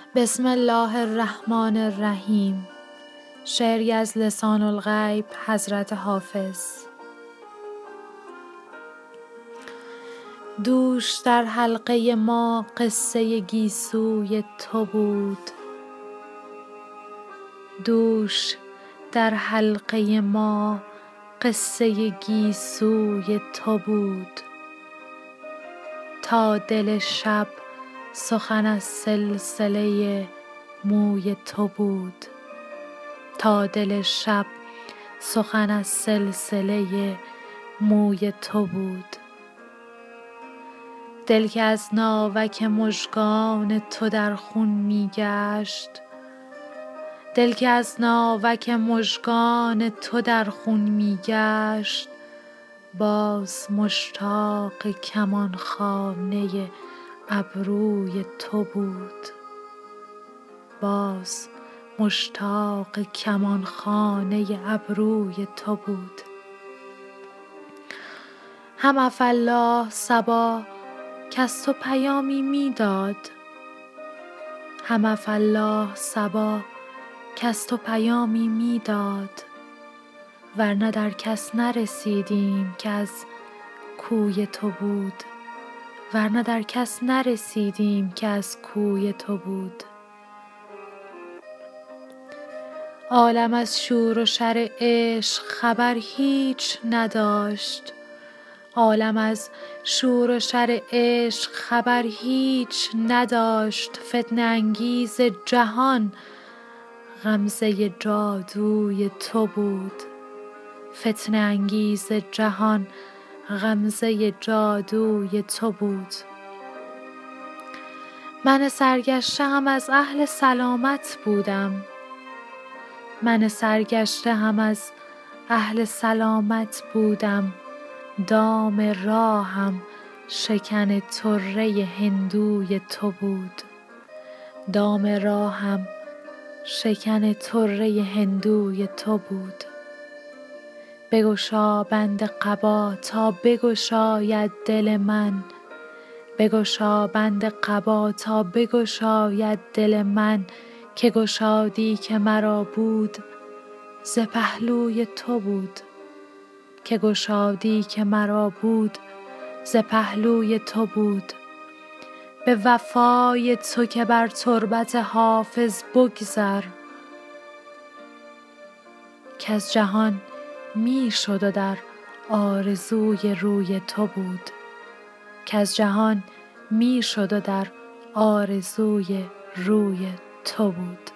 بسم الله الرحمن الرحیم. شعری از لسان الغیب حضرت حافظ. دوش در حلقه ما قصه گیسوی تو بود. دوش در حلقه ما قصه گیسوی تو بود. تا دل شب سخن از سلسله موی تو بود. تا دل شب سخن از سلسله موی تو بود. دل که از ناوک مژگان تو در خون می گشت. دل که از ناوک مژگان تو در خون می گشت. باز مشتاق کمانخانه ابروی تو بود. باز مشتاق کمانخانه ابروی تو بود. هم عفاالله صبا کز تو پیامی می داد. هم عفاالله صبا کز تو پیامی می داد. ورنه در کس نرسیدیم که از کوی تو بود. ورنه در کس نرسیدیم که از کوی تو بود. عالم از شور و شر عشق خبر هیچ نداشت. عالم از شور و شر عشق خبر هیچ نداشت. فتنه انگیز جهان غمزه جادوی تو بود. فتنه انگیز جهان غمزه جادوی تو بود. من سرگشته هم از اهل سلامت بودم. من سرگشته هم از اهل سلامت بودم. دام راهم شکن طره هندوی تو بود. دام راهم شکن طره هندوی تو بود. بگشا بند قبا تا بگشاید دل من. بگشا بند قبا تا بگشاید دل من. که گشادی که مرا بود ز پهلوی تو بود. که گشادی که مرا بود ز پهلوی تو بود. به وفای تو که بر تربت حافظ بگذر. کز جهان می شد و در آرزوی روی تو بود. کز جهان می شد و در آرزوی روی تو بود.